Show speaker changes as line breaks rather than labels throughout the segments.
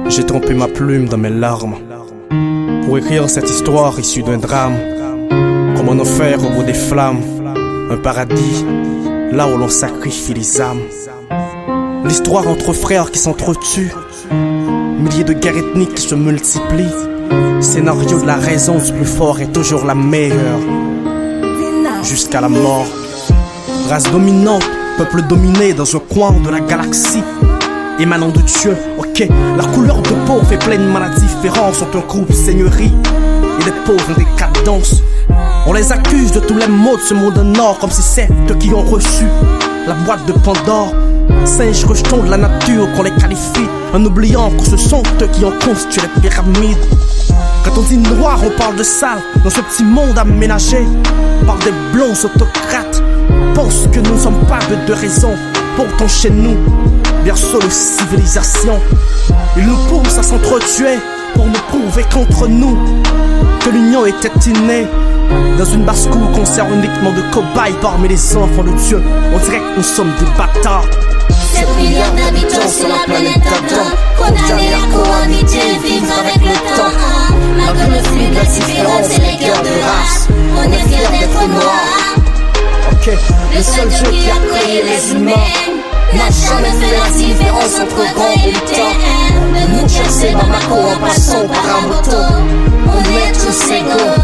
J'ai trempé ma plume dans mes larmes pour écrire cette histoire issue d'un drame, comme un enfer au bout des flammes, un paradis là où l'on sacrifie les âmes. L'histoire entre frères qui s'entretuent, milliers de guerres ethniques qui se multiplient. Scénario de la raison du plus fort est toujours la meilleure, jusqu'à la mort. Race dominante, peuple dominé dans un coin de la galaxie, émanant de Dieu, ok. Leur couleur de peau fait plein de maladies différentes, sont un groupe seigneurie et les pauvres ont des cadences. On les accuse de tous les maux de ce monde nord, comme si c'est eux qui ont reçu la boîte de Pandore. Singes rejetons de la nature qu'on les qualifie, en oubliant que ce sont eux qui ont constitué les pyramides. Quand on dit noir, on parle de sale dans ce petit monde aménagé par des blonds autocrates. Pense que nous ne sommes pas de raison, pourtant chez nous, berceau de civilisation. Ils nous poussent à s'entretuer pour nous prouver qu'entre nous, que l'union était innée. Dans une basse-cour qu'on sert uniquement de cobayes parmi les enfants de Dieu, on dirait que nous sommes des bâtards.
7 milliards d'habitants sur la planète Adam, condamnés à cohabiter, vivre avec le temps. Malgré le flux de la différence et les guerres de race, on est fiers d'être noirs.
Ok.
Le seul Dieu qui a créé les humains n'a jamais fait la différence entre grand et petit. De New Jersey, Bamako, en passant par Ramoto, on est tous égaux.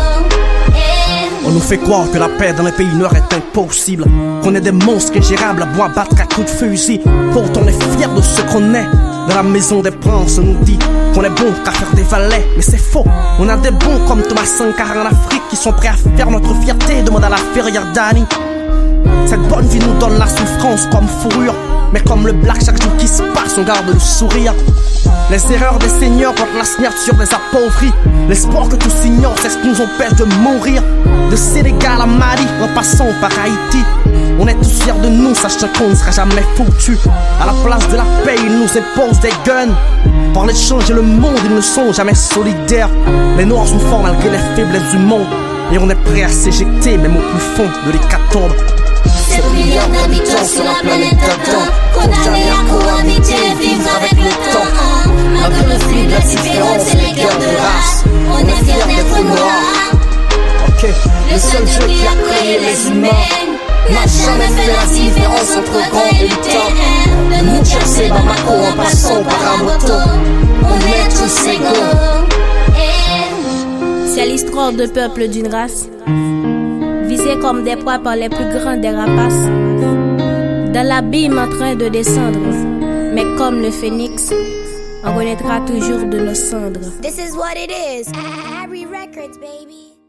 On nous fait croire que la paix dans les pays noirs est impossible, qu'on est des monstres ingérables à boire battre à coups de fusil. Pourtant on est fiers de ce qu'on est. Dans la maison des princes on nous dit qu'on est bon qu'à faire des valets, mais c'est faux. On a des bons comme Thomas Sankara en Afrique qui sont prêts à faire notre fierté, demande à la Ferrière Dani. Cette bonne vie nous donne la souffrance comme fourrure, mais comme le black chaque jour qui se passe on garde le sourire. Les erreurs des seigneurs contre la signature des appauvris. L'espoir que tous ignorent, c'est ce qui nous empêche de mourir. De Sénégal à Mali, en passant par Haïti, on est tous fiers de nous, sachant qu'on ne sera jamais foutus. À la place de la paix, ils nous imposent des guns. Par les changer le monde, ils ne sont jamais solidaires. Les noirs sont forts malgré les faiblesses du monde, et on est prêt à s'éjecter même au plus fond de l'hécatombe.
7 milliards d'habitants sur la planète Adam, condamnés à cohabiter, vivre avec le temps. Malgré le flux de la différence et les guerres de race, on est fiers d'être noirs.
Ok.
Le seul Dieu qui a créé les humains n'a jamais fait la différence entre grand et petit. De New Jersey, Bamako, en passant par Ramoto, on est tous égaux.
C'est l'histoire de peuple d'une race, visés comme des proies par les plus grands des rapaces, dans l'abîme en train de descendre, mais comme le phénix, on renaîtra toujours de nos cendres.
This is what it is. Harry Records, baby.